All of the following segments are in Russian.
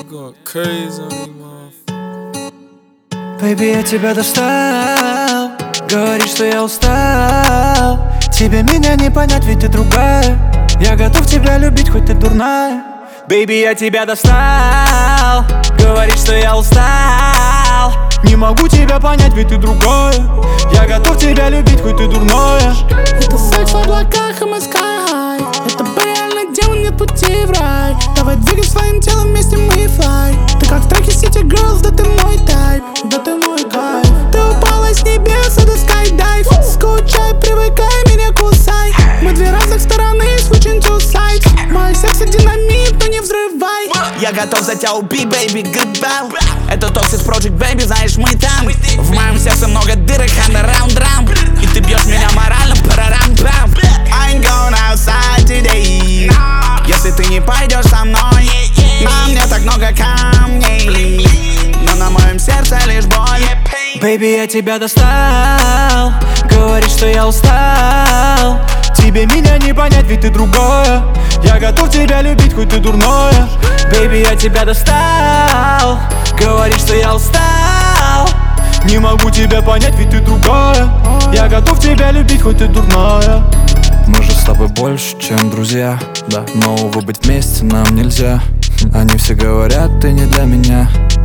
going crazy on these motherfuckers. Baby, я тебя достал. Говоришь, что я устал. Тебе меня не понять, ведь ты другая. Я готов тебя любить, хоть ты дурная. Baby, я тебя достал. Говоришь, что я устал. Не могу тебя понять, ведь ты другая. Я готов тебя любить, хоть ты дурная. Это секс в облаках и мы sky high. Это реально демон, нет пути в рай. Давай двигай своим телом, вместе мы fly. Ты как в треке City Girls, да ты мой тайп, да ты мой кайф. Ты упала с небес, это скайдайв. Скучай, привыкай, меня кусай. Мы две разных стороны, switching to sides. Мой секс динамит, но не взрывай. Я готов за тебя убить, baby, goodbye. Это Toxic Project, baby, знаешь, мы там. В моем сердце много дырок, underground drum. И ты бьешь меня морально, парарам-пам. I ain't going outside today. Если ты не пойдешь со мной, на мне так много камней, но на моем сердце лишь боль. Baby, я тебя достал. Говоришь, что я устал. Тебе меня не понять, ведь ты другая. Я готов тебя любить, хоть ты дурная. Baby, я тебя достал. Говоришь, что я устал. Не могу тебя понять, ведь ты другая. Я готов тебя любить, хоть ты дурная. Мы же с тобой больше, чем друзья, да. Но, увы, быть вместе нам нельзя. Они все говорят, ты не для меня.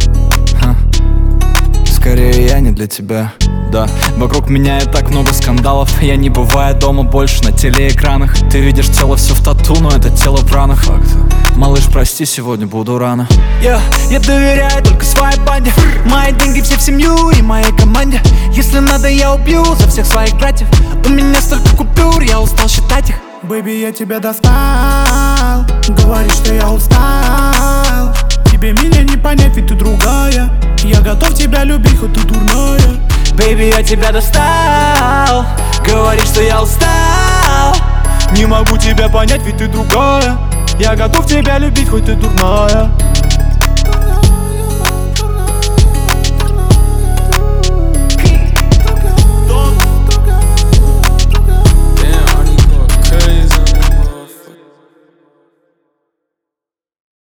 Скорее я не для тебя, да. Вокруг меня и так много скандалов. Я не бываю дома больше на телеэкранах. Ты видишь тело все в тату, но это тело в ранах. Малыш, прости, сегодня буду рано. Я доверяю только своей банде. Мои деньги все в семью и моей команде. Если надо, я убью за всех своих братьев. У меня столько купюр, я устал считать их. Baby, я тебя достал. Говоришь, что я устал. Тебе меня не понять, ведь ты другая. Я готов тебя любить, хоть ты дурная. Baby, я тебя достал. Говоришь, что я устал. Не могу тебя понять, ведь ты другая. Я готов тебя любить, хоть ты дурная.